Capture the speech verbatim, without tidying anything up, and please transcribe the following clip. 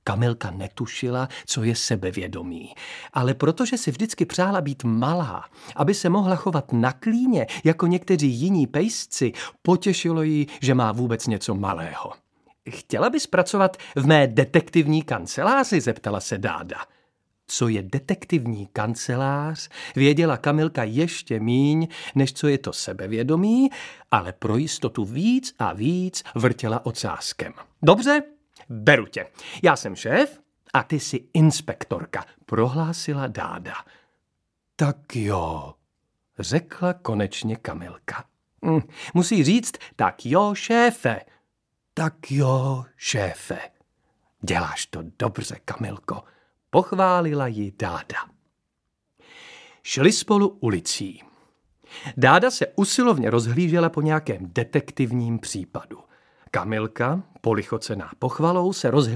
Kamilka netušila, co je sebevědomí. Ale protože si vždycky přála být malá, aby se mohla chovat na klíně jako někteří jiní pejsci, potěšilo ji, že má vůbec něco malého. Chtěla bys pracovat v mé detektivní kanceláři, zeptala se Dáda. Co je detektivní kancelář, věděla Kamilka ještě míň, než co je to sebevědomí, ale pro jistotu víc a víc vrtěla ocáskem. Dobře, beru tě. Já jsem šéf a ty jsi inspektorka, prohlásila Dáda. Tak jo, řekla konečně Kamilka. Hm, musí říct, tak jo, šéfe. Tak jo, šéfe. Děláš to dobře, Kamilko, pochválila ji Dáda. Šli spolu ulicí. Dáda se usilovně rozhlížela po nějakém detektivním případu. Kamilka, polichocená pochvalou, se rozhlížela